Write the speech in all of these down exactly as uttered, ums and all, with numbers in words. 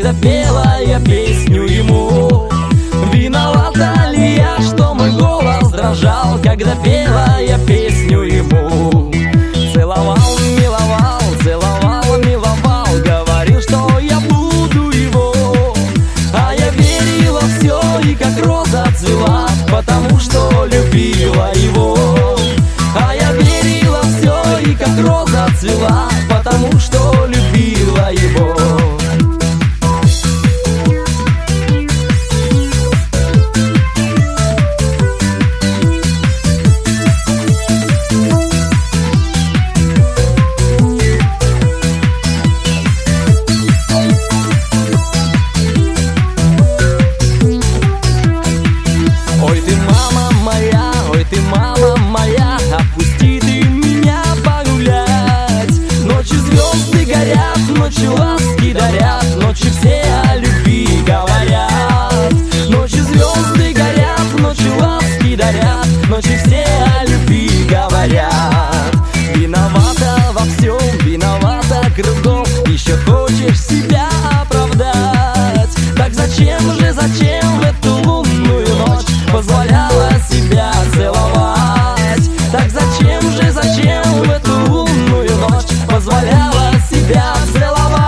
когда пела я песню ему? Виновата ли я, что мой голос дрожал, когда пела я песню ему? Целовал, миловал, целовал, миловал, говорил, что я буду его. А я верила в все, и как роза цвела, потому что любила его. А я верила в все, и как роза цвела, потому что любила его. Мама моя, отпусти ты меня погулять. Ночью звезды горят, ночью ласки дарят, ночью все о любви говорят. Ночью звезды горят, ночью ласки дарят, ночью все о любви говорят. Виновата во всем, виновата кругом, еще хочешь себя оправдать. Так зачем же, зачем в эту лунную ночь позволяла себя целовать? Так зачем же, зачем в эту лунную ночь позволяла себя целовать?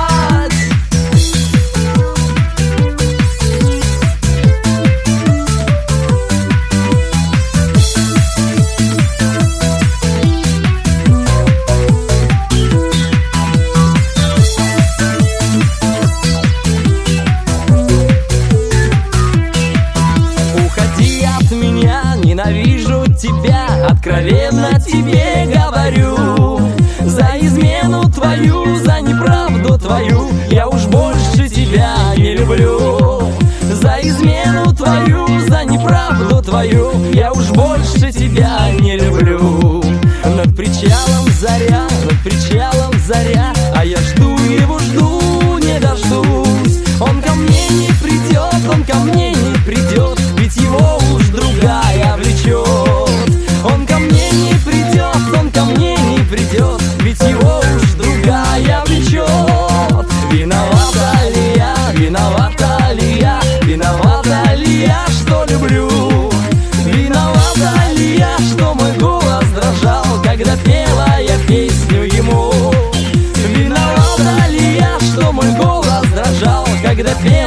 Уходи от меня, ненавижу тебя, откровенно тебе говорю. За измену твою, за неправду твою я уж больше тебя не люблю. За измену твою, за неправду твою я уж больше тебя не люблю. Над причалом заря, над причалом заря, а я жду его, жду, не дождусь. Он ко мне не придет, он ко мне не придет, ведь его уж другая влечет. Он ко мне не придет, он ко мне не придет, ведь его уж другая влечет. Виновата ли я, виновата ли я, виновата ли я, что люблю? Виновата ли я, что мой голос дрожал, когда пела я песню ему? Виновата ли я, что мой голос дрожал, когда пела